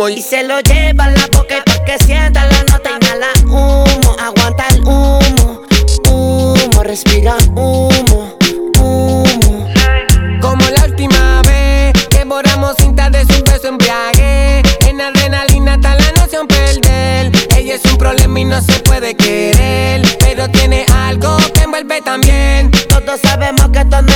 humo y se lo lleva a la boca pa' que sienta la nota. Inhala humo, aguanta el humo, humo, respira humo, humo. Como la última vez que borramos cintas de su beso embriague. En adrenalina está la noción perder. Ella es un problema y no se puede quedar.